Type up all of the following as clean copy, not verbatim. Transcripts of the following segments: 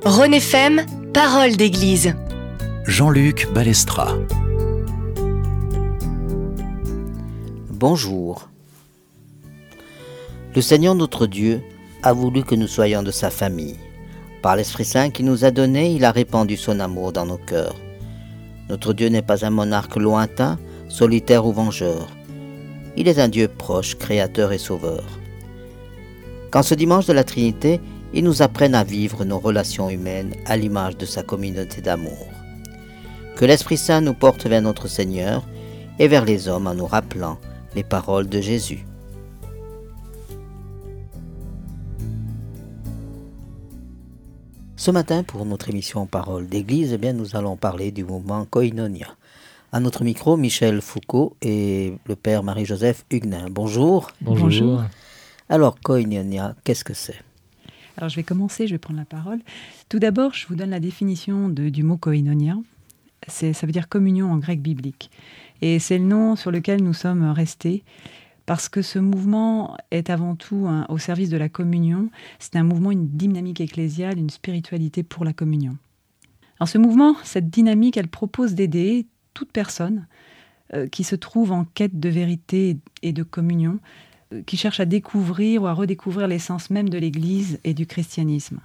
Rhône FM, parole d'église. Jean-Luc Balestra. Bonjour. Le Seigneur notre Dieu a voulu que nous soyons de sa famille. Par l'Esprit Saint qu'il nous a donné, il a répandu son amour dans nos cœurs. Notre Dieu n'est pas un monarque lointain, solitaire ou vengeur. Il est un Dieu proche, créateur et sauveur. Qu'en ce dimanche de la Trinité, il nous apprenne à vivre nos relations humaines à l'image de sa communauté d'amour. Que l'Esprit Saint nous porte vers notre Seigneur et vers les hommes en nous rappelant les paroles de Jésus. Ce matin, pour notre émission Parole d'Église, nous allons parler du mouvement Koinonia. À notre micro, Michel Foucault et le père Marie-Joseph Huguenin. Bonjour. Bonjour. Alors, Koinonia, qu'est-ce que c'est ? Alors, je vais commencer, je vais prendre la parole. Tout d'abord, je vous donne la définition du mot koinonia. Ça veut dire communion en grec biblique. Et c'est le nom sur lequel nous sommes restés, parce que ce mouvement est avant tout au service de la communion. C'est un mouvement, une dynamique ecclésiale, une spiritualité pour la communion. Alors ce mouvement, cette dynamique, elle propose d'aider toute personne qui se trouve en quête de vérité et de communion, qui cherche à découvrir ou à redécouvrir l'essence même de l'Église et du christianisme.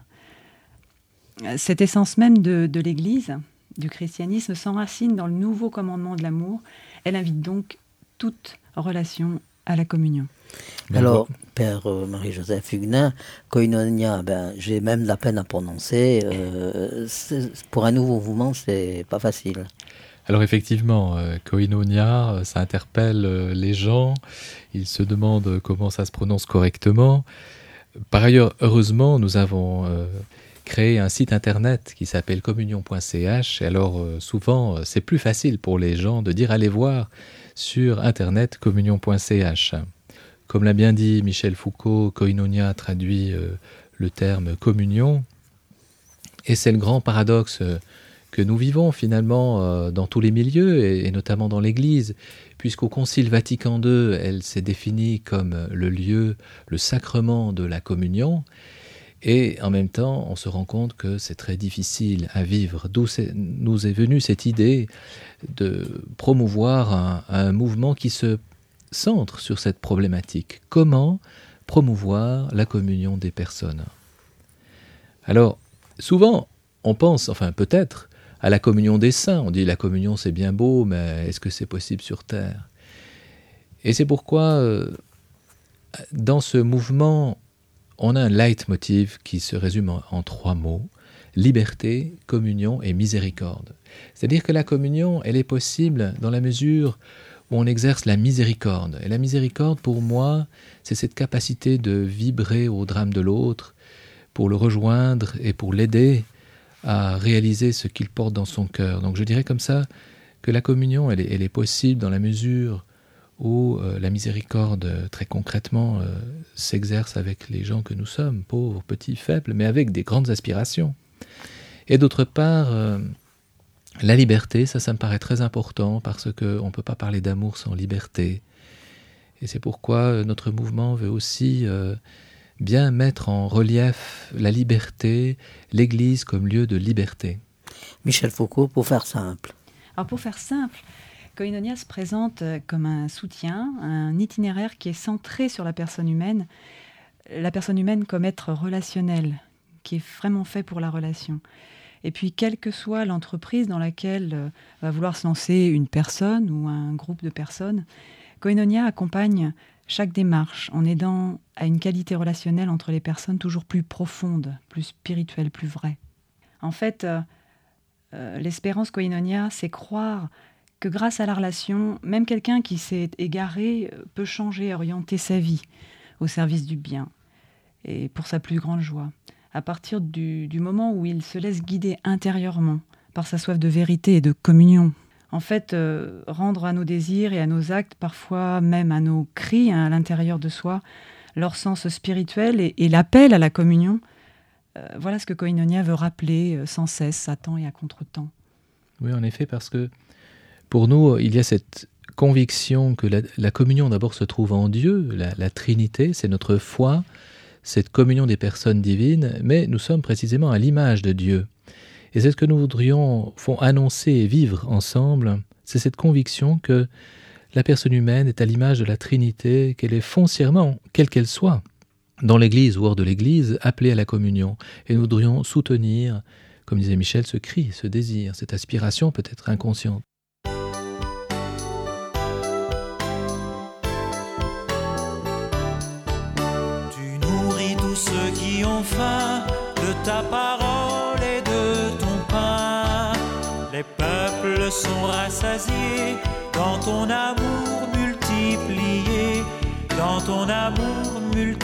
Cette essence même de l'Église, du christianisme, s'enracine dans le nouveau commandement de l'amour. Elle invite donc toute relation à la communion. Alors, père Marie-Joseph Huguenin, Koinonia, j'ai même de la peine à prononcer. Pour un nouveau mouvement, c'est pas facile. Alors effectivement, Koinonia, ça interpelle les gens, ils se demandent comment ça se prononce correctement. Par ailleurs, heureusement, nous avons créé un site internet qui s'appelle communion.ch. Et alors souvent, c'est plus facile pour les gens de dire allez voir sur internet communion.ch. Comme l'a bien dit Michel Foucault, Koinonia traduit le terme communion. Et c'est le grand paradoxe que nous vivons finalement dans tous les milieux, et notamment dans l'Église, puisqu'au Concile Vatican II, elle s'est définie comme le lieu, le sacrement de la communion, et en même temps, on se rend compte que c'est très difficile à vivre. D'où nous est venue cette idée de promouvoir un mouvement qui se centre sur cette problématique. Comment promouvoir la communion des personnes ? Alors, souvent, on pense, enfin peut-être, à la communion des saints. On dit la communion c'est bien beau, mais est-ce que c'est possible sur terre ? Et c'est pourquoi dans ce mouvement, on a un leitmotiv qui se résume en 3 mots: liberté, communion et miséricorde. C'est-à-dire que la communion, elle est possible dans la mesure où on exerce la miséricorde. Et la miséricorde, pour moi, c'est cette capacité de vibrer au drame de l'autre, pour le rejoindre et pour l'aider à réaliser ce qu'il porte dans son cœur. Donc je dirais comme ça que la communion, elle est possible dans la mesure où la miséricorde, très concrètement, s'exerce avec les gens que nous sommes, pauvres, petits, faibles, mais avec des grandes aspirations. Et d'autre part, la liberté, ça me paraît très important, parce qu'on ne peut pas parler d'amour sans liberté. Et c'est pourquoi notre mouvement veut aussi bien mettre en relief la liberté, l'Église comme lieu de liberté. Michel Foucault, pour faire simple. Alors pour faire simple, Koinonia se présente comme un soutien, un itinéraire qui est centré sur la personne humaine comme être relationnel, qui est vraiment fait pour la relation. Et puis, quelle que soit l'entreprise dans laquelle va vouloir se lancer une personne ou un groupe de personnes, Koinonia accompagne chaque démarche en aidant à une qualité relationnelle entre les personnes toujours plus profonde, plus spirituelle, plus vraie. En fait, l'espérance Koinonia, c'est croire que grâce à la relation, même quelqu'un qui s'est égaré peut changer, orienter sa vie au service du bien et pour sa plus grande joie, à partir du moment où il se laisse guider intérieurement par sa soif de vérité et de communion. En fait, rendre à nos désirs et à nos actes, parfois même à nos cris à l'intérieur de soi, leur sens spirituel et l'appel à la communion, voilà ce que Koinonia veut rappeler sans cesse, à temps et à contre-temps. Oui, en effet, parce que pour nous, il y a cette conviction que la communion d'abord se trouve en Dieu, la Trinité, c'est notre foi, cette communion des personnes divines, mais nous sommes précisément à l'image de Dieu. Et c'est ce que nous voudrions annoncer et vivre ensemble, c'est cette conviction que la personne humaine est à l'image de la Trinité, qu'elle est foncièrement, quelle qu'elle soit, dans l'Église ou hors de l'Église, appelée à la communion. Et nous voudrions soutenir, comme disait Michel, ce cri, ce désir, cette aspiration peut-être inconsciente. Tu nourris tous ceux qui ont faim de ta parole et de ton pain. Les peuples sont rassasiés dans ton amour multiplié, dans ton amour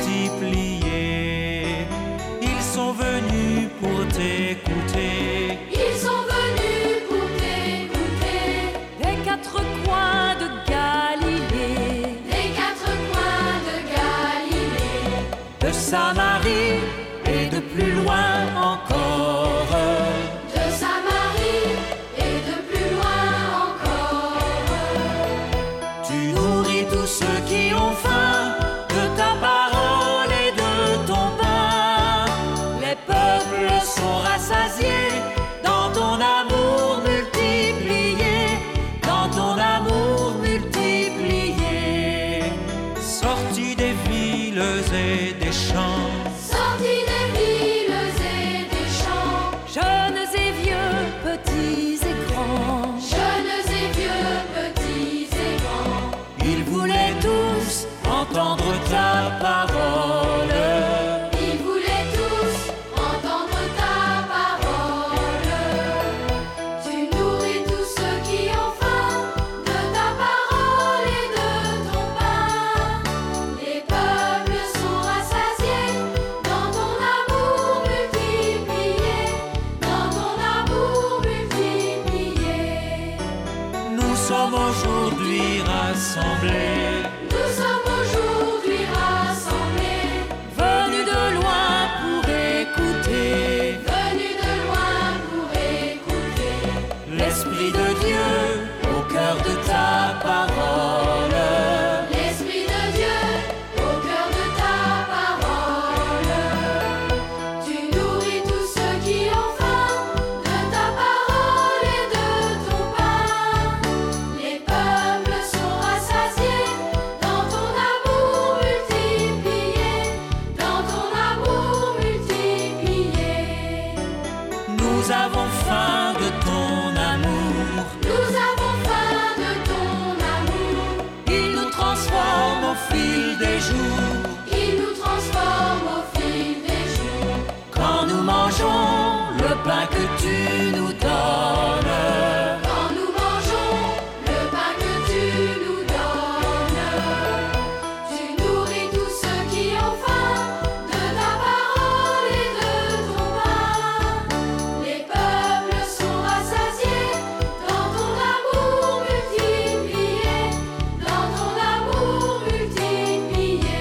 multiplié. Ils sont venus pour t'écouter. Ils sont venus pour t'écouter. Des quatre coins de Galilée. Des quatre coins de Galilée. De Samarie et de plus loin encore. De Samarie et de plus loin encore. Tu nourris tous ceux qui ont faim de ta parole et de ton pain. Les peuples sont rassasiés dans ton amour multiplié, dans ton amour multiplié. Sortis des villes et des champs, Sortis des villes et des champs. Jeunes et vieux, petits et grands. Jeunes et vieux, petits et grands. ils voulaient tous entendre ta parole. Ils voulaient tous entendre ta parole. Tu nourris tous ceux qui ont faim de ta parole et de ton pain. Les peuples sont rassasiés dans ton amour multiplié, dans ton amour multiplié. Nous sommes aujourd'hui rassemblés, Nous sommes aujourd'hui rassemblés, venus de loin pour écouter venus de loin pour écouter l'Esprit de Dieu au cœur de ta parole. l'Esprit de Dieu au cœur de ta parole. Tu nourris tous ceux qui ont faim de ta parole et de ton pain. Les peuples sont rassasiés dans ton amour multiplié, dans ton amour multiplié. Nous avons faim de ton amour, Nous avons faim de ton amour. il nous transforme au fil des jours. Il nous transforme au fil des jours. Quand nous mangeons le pain que tu nous donnes, Quand nous mangeons le pain que tu nous donnes, tu nourris tous ceux qui ont faim de ta parole et de ton pain. Les peuples sont rassasiés dans ton amour multiplié, dans ton amour multiplié.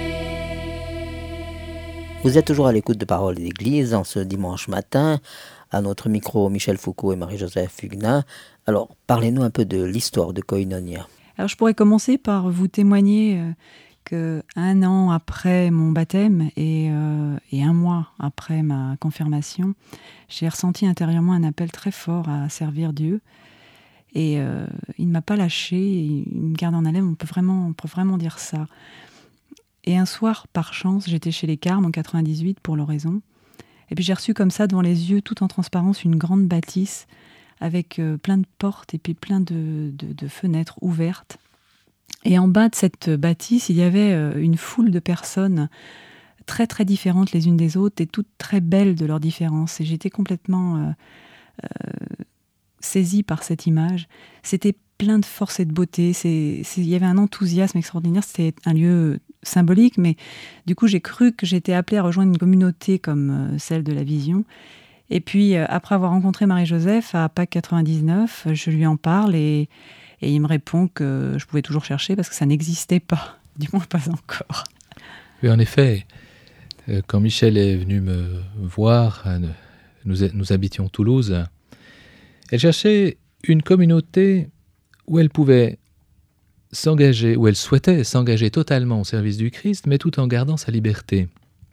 Vous êtes toujours à l'écoute de Paroles d'Église en ce dimanche matin. À notre micro, Michel Foucault et Marie-Joseph Huguenin. Alors, parlez-nous un peu de l'histoire de Koinonia. Alors je pourrais commencer par vous témoigner que 1 an après mon baptême et 1 mois après ma confirmation, j'ai ressenti intérieurement un appel très fort à servir Dieu. Et il ne m'a pas lâché, il me garde en haleine, on peut vraiment dire ça. Et un soir, par chance, j'étais chez les Carmes en 98 pour l'oraison. Et puis j'ai reçu comme ça, devant les yeux, tout en transparence, une grande bâtisse avec plein de portes et puis plein de fenêtres ouvertes. Et en bas de cette bâtisse, il y avait une foule de personnes très très différentes les unes des autres et toutes très belles de leurs différences. Et j'étais complètement saisie par cette image. C'était plein de force et de beauté. Il y avait un enthousiasme extraordinaire. C'était un lieu symbolique, mais du coup, j'ai cru que j'étais appelée à rejoindre une communauté comme celle de la Vision. Et puis, après avoir rencontré Marie-Joseph à Pâques 99, je lui en parle et il me répond que je pouvais toujours chercher parce que ça n'existait pas, du moins pas encore. Oui, en effet, quand Michel est venu me voir, nous habitions Toulouse, elle cherchait une communauté où elle pouvait s'engager, où elle souhaitait s'engager totalement au service du Christ, mais tout en gardant sa liberté.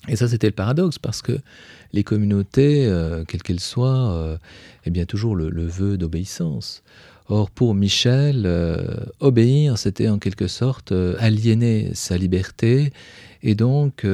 Et ça, c'était le paradoxe, parce que les communautés, quelles qu'elles soient, eh bien toujours le vœu d'obéissance. Or, pour Michel, obéir, c'était en quelque sorte aliéner sa liberté et donc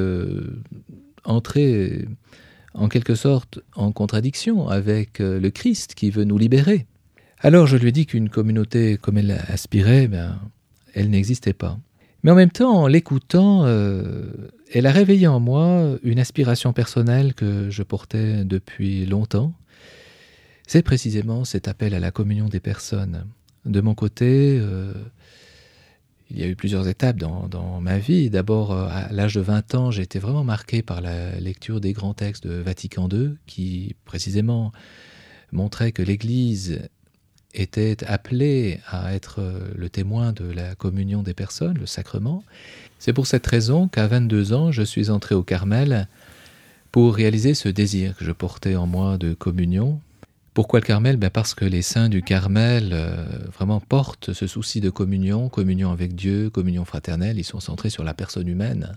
entrer en quelque sorte en contradiction avec le Christ qui veut nous libérer. Alors je lui ai dit qu'une communauté comme elle aspirait, elle n'existait pas. Mais en même temps, en l'écoutant, elle a réveillé en moi une aspiration personnelle que je portais depuis longtemps. C'est précisément cet appel à la communion des personnes. De mon côté, il y a eu plusieurs étapes dans ma vie. D'abord, à l'âge de 20 ans, j'ai été vraiment marqué par la lecture des grands textes de Vatican II, qui précisément montraient que l'Église était appelée à être le témoin de la communion des personnes, le sacrement. C'est pour cette raison qu'à 22 ans, je suis entré au Carmel pour réaliser ce désir que je portais en moi de communion. Pourquoi le Carmel ? Parce que les saints du Carmel vraiment portent ce souci de communion avec Dieu, communion fraternelle, ils sont centrés sur la personne humaine.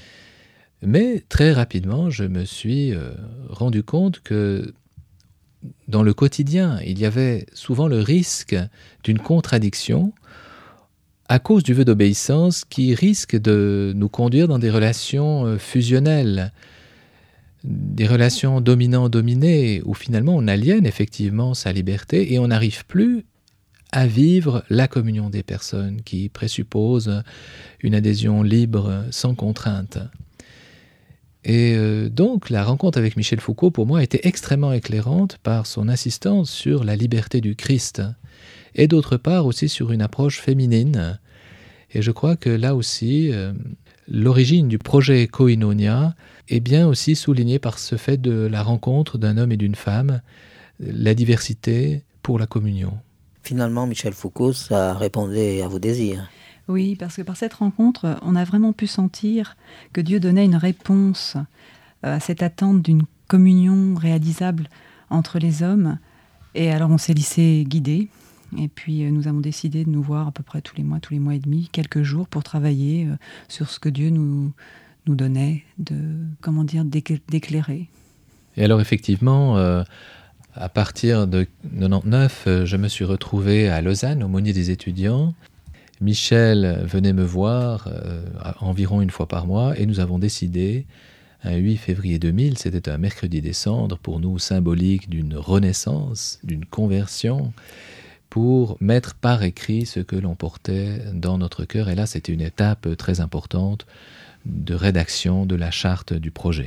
Mais très rapidement, je me suis rendu compte que dans le quotidien, il y avait souvent le risque d'une contradiction à cause du vœu d'obéissance qui risque de nous conduire dans des relations fusionnelles, des relations dominant-dominé, où finalement on aliène effectivement sa liberté et on n'arrive plus à vivre la communion des personnes qui présuppose une adhésion libre, sans contrainte. Et donc la rencontre avec Michel Foucault pour moi était extrêmement éclairante par son insistance sur la liberté du Christ et d'autre part aussi sur une approche féminine. Et je crois que là aussi, l'origine du projet Koinonia est bien aussi soulignée par ce fait de la rencontre d'un homme et d'une femme, la diversité pour la communion. Finalement, Michel Foucault, ça répondait à vos désirs. Oui, parce que par cette rencontre, on a vraiment pu sentir que Dieu donnait une réponse à cette attente d'une communion réalisable entre les hommes. Et alors on s'est laissé guider. Et puis nous avons décidé de nous voir à peu près tous les mois et demi, quelques jours pour travailler sur ce que Dieu nous donnait d'éclairer. Et alors effectivement, à partir de 99, je me suis retrouvé à Lausanne, aumônier des étudiants. Michel venait me voir environ une fois par mois et nous avons décidé, un 8 février 2000, c'était un mercredi des cendres, pour nous symbolique d'une renaissance, d'une conversion, pour mettre par écrit ce que l'on portait dans notre cœur. Et là, c'était une étape très importante de rédaction de la charte du projet.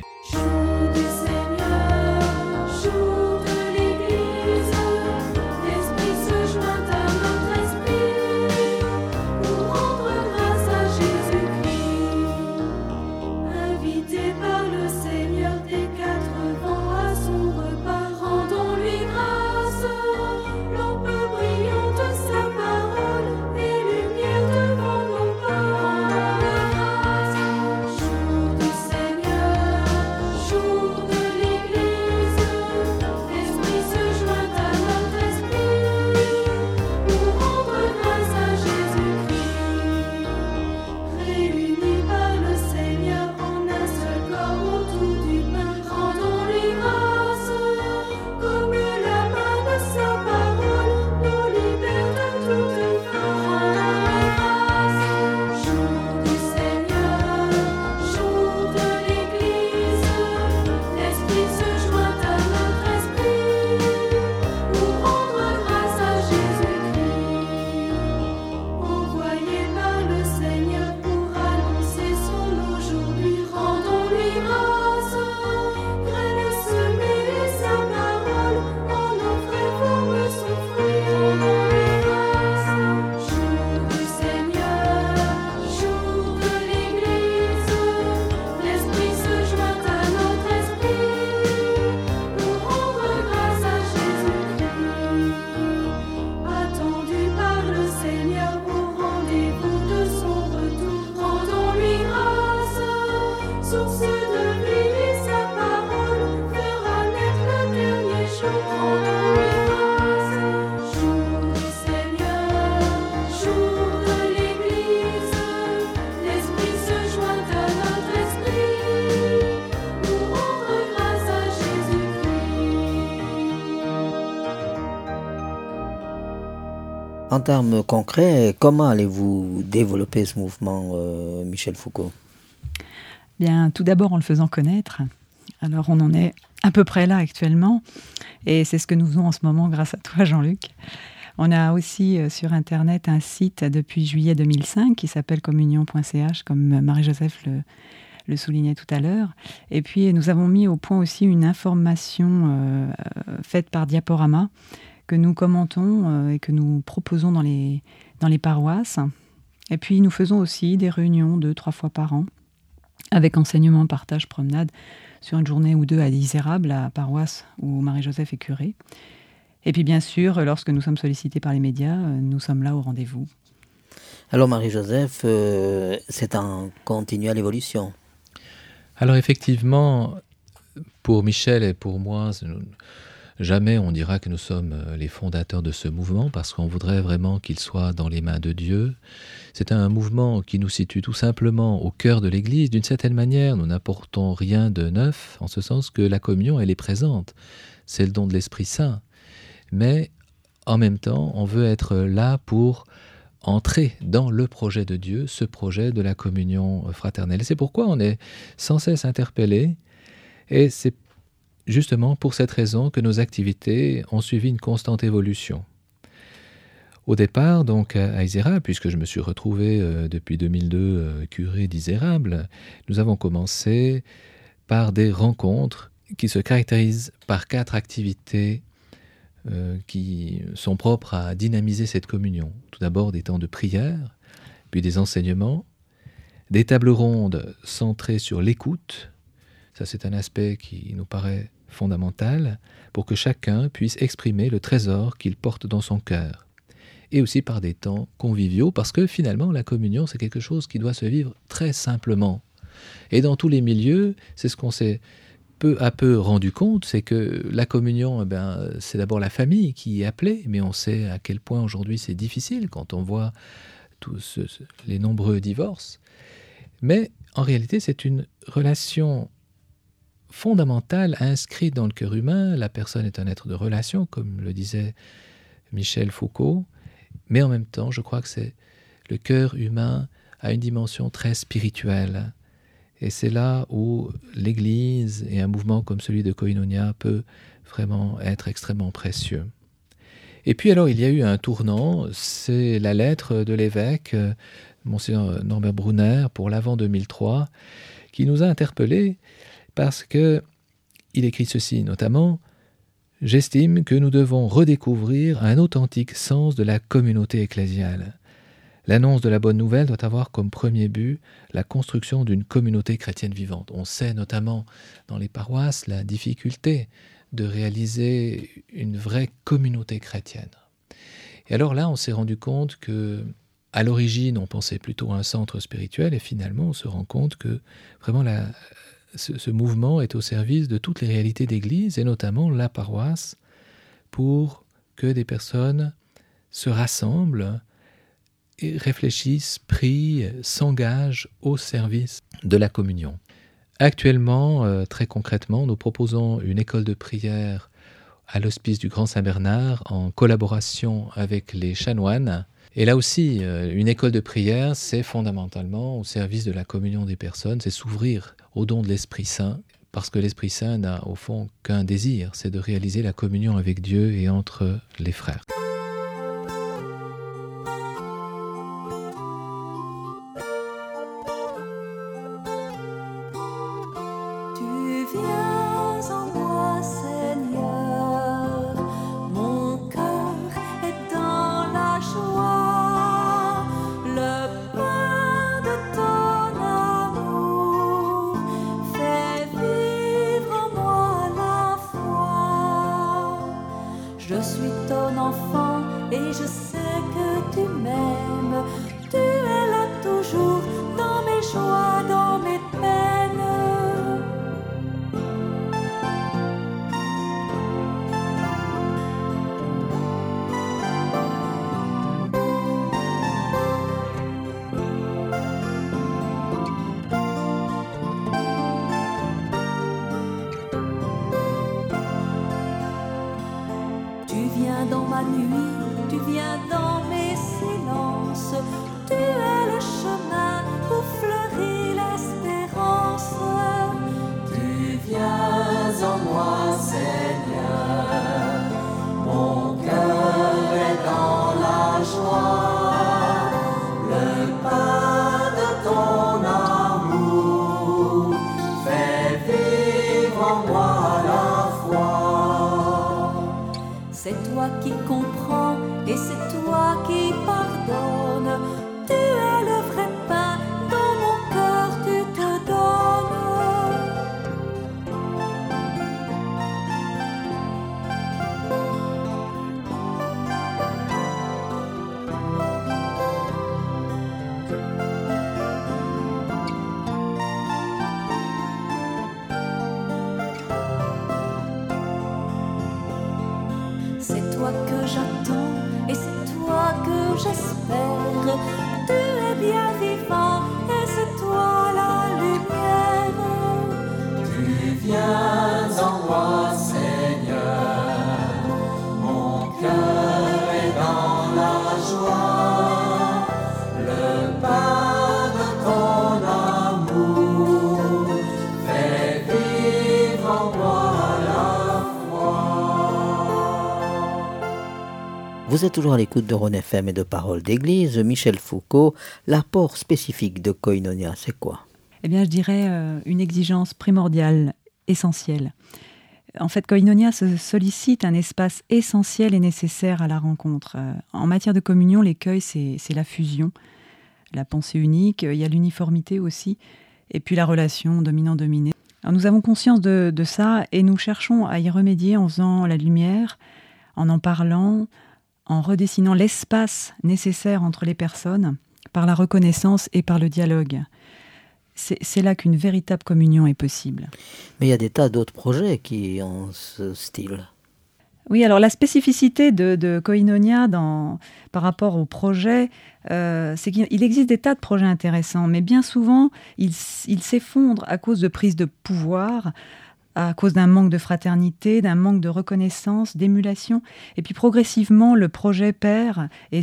En termes concrets, comment allez-vous développer ce mouvement, Michel Foucault ? Bien, tout d'abord en le faisant connaître. Alors, on en est à peu près là actuellement, et c'est ce que nous faisons en ce moment grâce à toi, Jean-Luc. On a aussi sur Internet un site depuis juillet 2005 qui s'appelle communion.ch, comme Marie-Joseph le soulignait tout à l'heure. Et puis, nous avons mis au point aussi une information faite par Diaporama que nous commentons et que nous proposons dans les paroisses. Et puis, nous faisons aussi des réunions 2-3 fois par an avec enseignement, partage, promenade sur une journée ou deux à Isérable, la paroisse où Marie-Joseph est curée. Et puis, bien sûr, lorsque nous sommes sollicités par les médias, nous sommes là au rendez-vous. Alors, Marie-Joseph, c'est en continuelle évolution. Alors effectivement, pour Michel et pour moi, jamais on dira que nous sommes les fondateurs de ce mouvement parce qu'on voudrait vraiment qu'il soit dans les mains de Dieu. C'est un mouvement qui nous situe tout simplement au cœur de l'Église. D'une certaine manière, nous n'apportons rien de neuf, en ce sens que la communion, elle est présente. C'est le don de l'Esprit Saint. Mais en même temps, on veut être là pour entrer dans le projet de Dieu, ce projet de la communion fraternelle. Et c'est pourquoi on est sans cesse interpellé, et c'est justement pour cette raison que nos activités ont suivi une constante évolution. Au départ, donc, à Isérable, puisque je me suis retrouvé depuis 2002 curé d'Isérable, nous avons commencé par des rencontres qui se caractérisent par 4 activités qui sont propres à dynamiser cette communion. Tout d'abord des temps de prière, puis des enseignements, des tables rondes centrées sur l'écoute. Ça, c'est un aspect qui nous paraît fondamental pour que chacun puisse exprimer le trésor qu'il porte dans son cœur. Et aussi par des temps conviviaux, parce que finalement, la communion, c'est quelque chose qui doit se vivre très simplement. Et dans tous les milieux, c'est ce qu'on s'est peu à peu rendu compte, c'est que la communion, c'est d'abord la famille qui est appelée, mais on sait à quel point aujourd'hui c'est difficile quand on voit les nombreux divorces. Mais en réalité, c'est une relation fondamentale inscrite dans le cœur humain. La personne est un être de relation, comme le disait Michel Foucault, mais en même temps, je crois que le cœur humain a une dimension très spirituelle. Et c'est là où l'Église et un mouvement comme celui de Koinonia peut vraiment être extrêmement précieux. Et puis alors, il y a eu un tournant, c'est la lettre de l'évêque, Monseigneur Norbert Brunner, pour l'Avent 2003, qui nous a interpellés parce qu'il écrit ceci notamment « J'estime que nous devons redécouvrir un authentique sens de la communauté ecclésiale. L'annonce de la bonne nouvelle doit avoir comme premier but la construction d'une communauté chrétienne vivante. » On sait notamment dans les paroisses la difficulté de réaliser une vraie communauté chrétienne. Et alors là, on s'est rendu compte que, à l'origine, on pensait plutôt à un centre spirituel, et finalement, on se rend compte que vraiment ce mouvement est au service de toutes les réalités d'Église, et notamment la paroisse, pour que des personnes se rassemblent et réfléchissent, prient, s'engagent au service de la communion. Actuellement, très concrètement, nous proposons une école de prière à l'Hospice du Grand Saint-Bernard en collaboration avec les chanoines. Et là aussi, une école de prière, c'est fondamentalement au service de la communion des personnes, c'est s'ouvrir au don de l'Esprit Saint, parce que l'Esprit Saint n'a au fond qu'un désir, c'est de réaliser la communion avec Dieu et entre les frères. Je suis ton enfant et je sais que tu m'aimes. Tu es là toujours dans mes joies, dans mes peines. Tu viens dans ma nuit, tu viens dans mes silence. Tu es le chemin où fleurit l'espérance. Tu viens en moi, Seigneur, mon cœur est dans la joie, le pain de ton amour fait vivre en moi la foi. C'est toi qui comprends et c'est toi qui pardonnes. Tu es le vrai pain, dans mon cœur tu te donnes. C'est toi que j'attends et c'est toi que j'espère. Tu es bien vivant et c'est toi la lumière. Tu viens en moi, Seigneur, mon cœur est dans la joie, le pain de ton amour fait vivre en moi la foi. Vous êtes toujours à l'écoute de Rhône FM et de Paroles d'Église. Michel Foucault, l'apport spécifique de Koinonia, c'est quoi? Eh bien, je dirais une exigence primordiale, essentielle. En fait, Koinonia se sollicite un espace essentiel et nécessaire à la rencontre. En matière de communion, l'écueil, c'est la fusion, la pensée unique, il y a l'uniformité aussi, et puis la relation dominant-dominé. Alors, nous avons conscience de ça et nous cherchons à y remédier en faisant la lumière, en parlant, en redessinant l'espace nécessaire entre les personnes, par la reconnaissance et par le dialogue. C'est là qu'une véritable communion est possible. Mais il y a des tas d'autres projets qui ont ce style. Oui, alors la spécificité de Koinonia par rapport au projet, c'est qu'il existe des tas de projets intéressants, mais bien souvent, ils s'effondrent à cause de prises de pouvoir, à cause d'un manque de fraternité, d'un manque de reconnaissance, d'émulation. Et puis progressivement, le projet perd et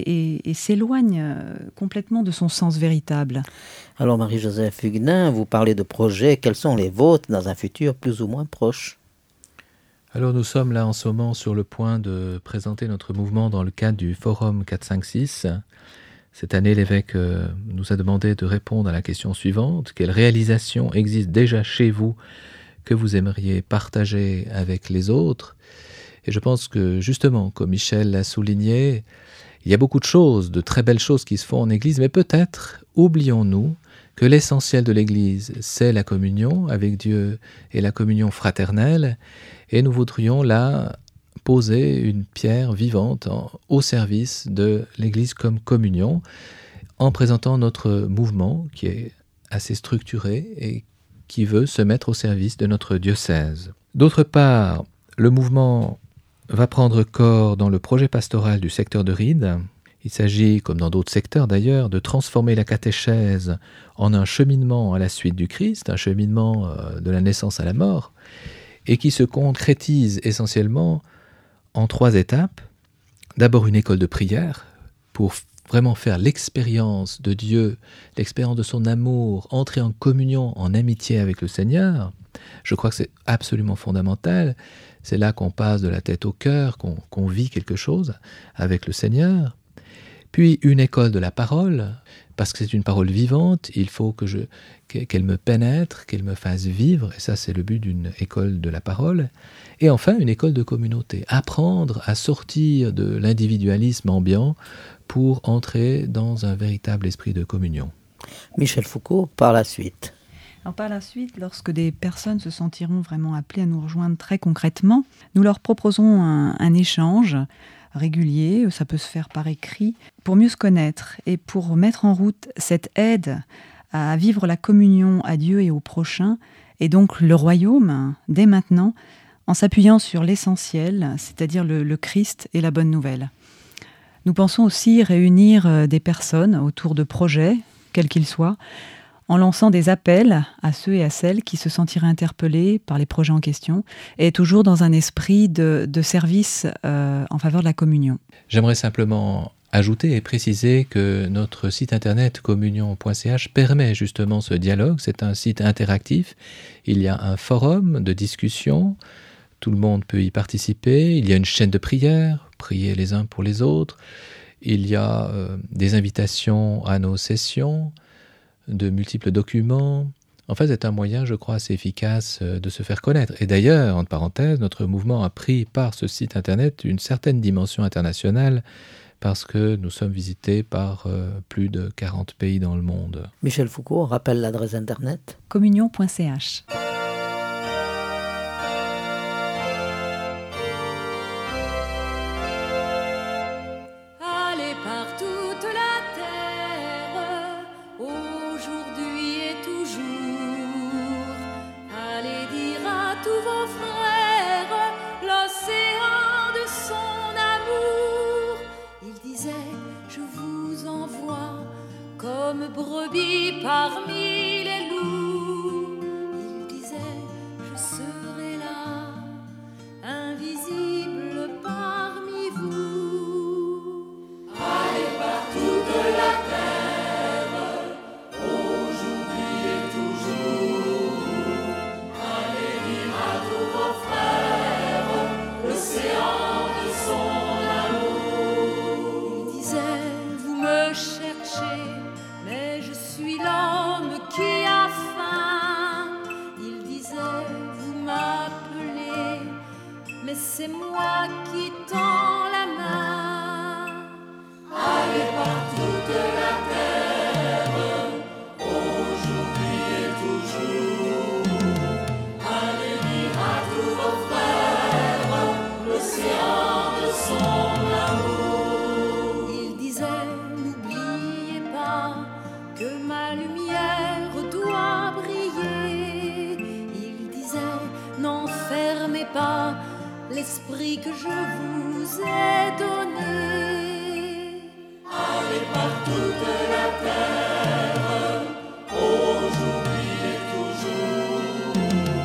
s'éloigne complètement de son sens véritable. Alors Marie-Joseph Huguenin, vous parlez de projets, quels sont les vôtres dans un futur plus ou moins proche? Alors nous sommes là en ce moment sur le point de présenter notre mouvement dans le cadre du Forum 456. Cette année, l'évêque nous a demandé de répondre à la question suivante. Quelle réalisation existe déjà chez vous que vous aimeriez partager avec les autres? Et je pense que justement, comme Michel l'a souligné, il y a beaucoup de choses, de très belles choses qui se font en Église, mais peut-être oublions-nous que l'essentiel de l'Église, c'est la communion avec Dieu et la communion fraternelle, et nous voudrions là poser une pierre vivante au service de l'Église comme communion, en présentant notre mouvement qui est assez structuré et qui veut se mettre au service de notre diocèse. D'autre part, le mouvement va prendre corps dans le projet pastoral du secteur de Ried. Il s'agit, comme dans d'autres secteurs d'ailleurs, de transformer la catéchèse en un cheminement à la suite du Christ, un cheminement de la naissance à la mort, et qui se concrétise essentiellement en 3 étapes. D'abord une école de prière pour vraiment faire l'expérience de Dieu, l'expérience de son amour, entrer en communion, en amitié avec le Seigneur. Je crois que c'est absolument fondamental. C'est là qu'on passe de la tête au cœur, qu'on vit quelque chose avec le Seigneur. Puis une école de la parole, parce que c'est une parole vivante, il faut qu'elle me pénètre, qu'elle me fasse vivre, et ça c'est le but d'une école de la parole. Et enfin une école de communauté, apprendre à sortir de l'individualisme ambiant pour entrer dans un véritable esprit de communion. Michel Foucault, par la suite. Alors par la suite, lorsque des personnes se sentiront vraiment appelées à nous rejoindre très concrètement, nous leur proposerons un échange régulier, ça peut se faire par écrit, pour mieux se connaître et pour mettre en route cette aide à vivre la communion à Dieu et au prochain, et donc le royaume, dès maintenant, en s'appuyant sur l'essentiel, c'est-à-dire le Christ et la bonne nouvelle. Nous pensons aussi réunir des personnes autour de projets, quels qu'ils soient, en lançant des appels à ceux et à celles qui se sentiraient interpellés par les projets en question, et toujours dans un esprit de service en faveur de la communion. J'aimerais simplement ajouter et préciser que notre site internet communion.ch permet justement ce dialogue. C'est un site interactif. Il y a un forum de discussion. Tout le monde peut y participer. Il y a une chaîne de prière, prier les uns pour les autres. Il y a des invitations à nos sessions, de multiples documents. En fait, c'est un moyen, je crois, assez efficace de se faire connaître. Et d'ailleurs, entre parenthèses, notre mouvement a pris par ce site internet une certaine dimension internationale parce que nous sommes visités par plus de 40 pays dans le monde. Michel Foucault, on rappelle l'adresse internet. Communion.ch. Allez par toute la terre, aujourd'hui et toujours. Allez dire à tous vos frères l'océan de son amour. Il disait, je vous envoie comme brebis parmi les loups. Il disait, je serai là, invisible parmi vous. Allez par toute la terre, aujourd'hui et toujours. Allez dire à tous vos frères l'océan de son amour. Il disait, vous me cherchez, mais je suis l'homme qui a faim. Il disait, vous m'appelez, mais c'est moi qui tends la main. Allez par toute la terre, aujourd'hui et toujours. Allez dire à tous vos frères l'océan de son amour. Il disait, n'oubliez pas que ma lumière doit briller. Il disait, n'enfermez pas l'esprit que je vous ai donné. Allez par toute la terre, aujourd'hui et toujours.